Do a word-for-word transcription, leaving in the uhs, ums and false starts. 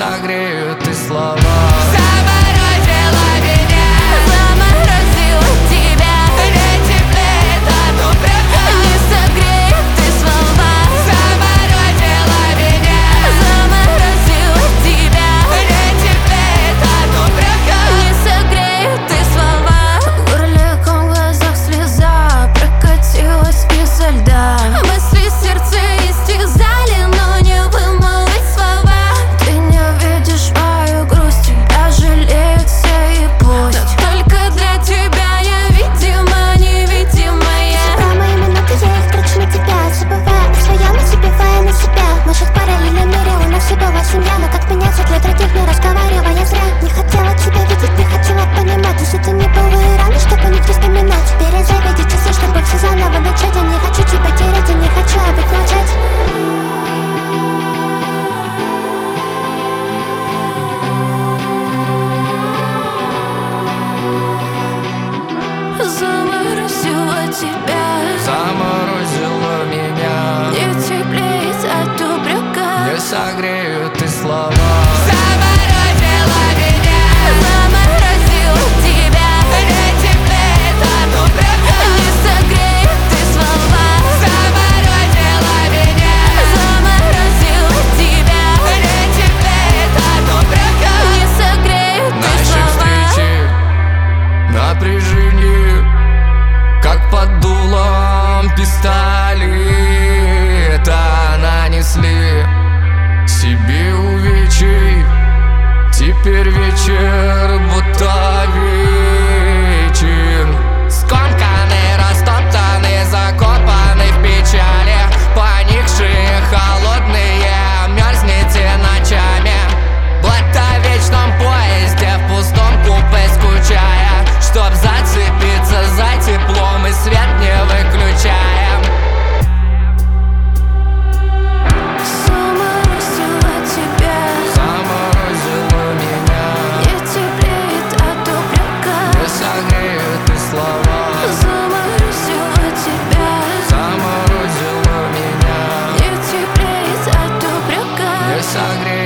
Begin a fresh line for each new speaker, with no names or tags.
согреют и слова.
Заморозила меня, заморозила тебя. Не теплеет от упрека, не согреют и слова. Заморозила меня, заморозила тебя. Не теплеет от упрека, не согреют и слова. В горле ком, в глазах слеза прокатилась изо льда. Мысли в сердце истязали, но не вымолвить слова. Ты не видишь мою грусть, тебя жалеют все и пусть. Но только для тебя я видима, невидимая.
Всегда мои минуты, я их трачу на тебя. Забывая о своем и забивая на себя. Может, в параллельном мире у нас и была семья. Но как меняться для других, не разговаривая зря. Не хотела тебя видеть, не хотела понимать. Если ты не было рано, чтобы не вспоминать. Перезаведи часы, чтобы все заново начать. Я не хочу тебя терять, я не хочу опять молчать.
Заморозила тебя,
Заморозила меня,
не теплеет от упрека.
не согреют и слова.
Заморозила меня, заморозила тебя. Не теплеет от упрека, не согреет и слова. Заморозила меня, заморозила тебя. Не теплеет от упрека, не согреет и
Наши
слова.
встречи, напряжение, как под дулом пистолета, нанесли себе увечий. Теперь вечер будто вечен. Скомканный, растоптанный, закопанный в печали. Поникшие, холодные, мерзнете ночами. Будто в вечном поезде, в пустом купе скучая. Чтоб зацепиться за теплом и свет не выключаем.
Заморозила тебя,
Заморозила меня,
не теплеет от упрека.
не согреют и слова.
Заморозила тебя,
Заморозила меня,
не теплеет от упрека.
не согреют.